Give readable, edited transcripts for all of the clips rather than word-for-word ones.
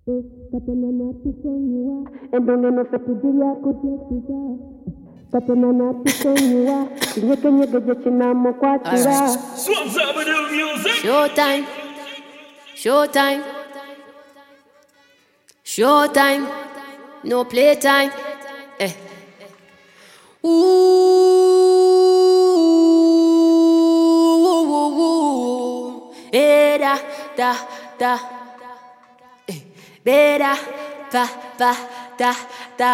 Katonana tusonyiwa endonge nofe tugirya kutetuza Katonana tusonyiwa nyekenyege gye kinamukwatira Showtime, showtime, showtime, no playtime. Da da da, beda pa pa da da,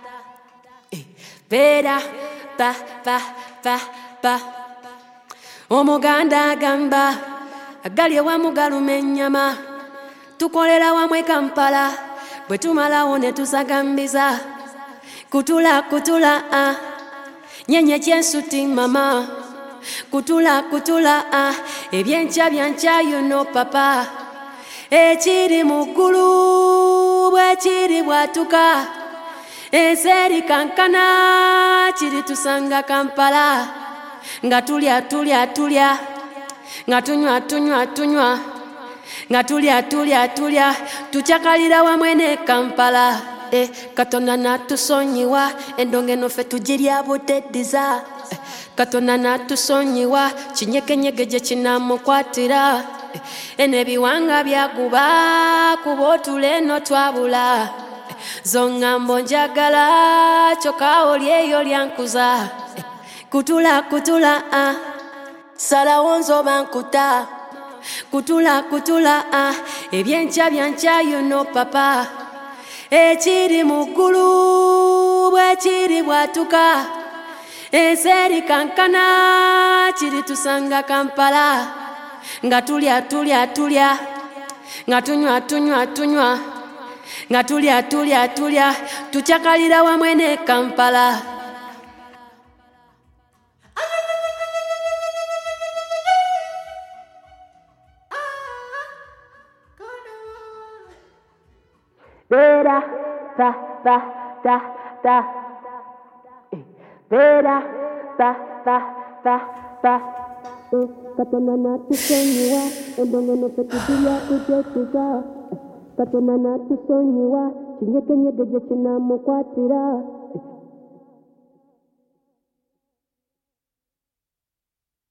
beda pa pa pa pa. Omuganda agamba agalye wamu galuma ennyama, tukolera wamu e Kampala bwe tumalawo ne tusagambiza kutula kutula nyenye kyensuti mama kutula kutula ebyenkya byankya you know papa ekiri mu ggulu bwe kiri bwatuka enseri kankana kiri tusanga Kampala nga tulya tulya tulya nga tunywa tunywa tunywa nga tulya tulya tulya tuchakalira wamwene Kampala Katonana tusonyiwa endonge nofe tugirya buteddiza Katonana tusonyiwa kinyekenyege gye kinamukwatira enebiwanga byaguba kuba otule no twabula zongambo njagala kyokka oli eyo lyankuza kutula kutula salawo nzoba nkuta kutula kutula ebyenkya byankya you know papa ekiri mu ggulu bwe kiri bwatuka enseri kankana kiri tusanga Kampala nga tulya tulya tulya nga tunywa tunywa tunywa nga tulya tulya tulya tuchakalira wamwene Kampala Beda pa pa da da, beda pa pa pa pa. Katonana tusonyiwa endonge nofe tugirya kutetuza Katonana tusonyiwa kinyekenyege gye kinamukwatira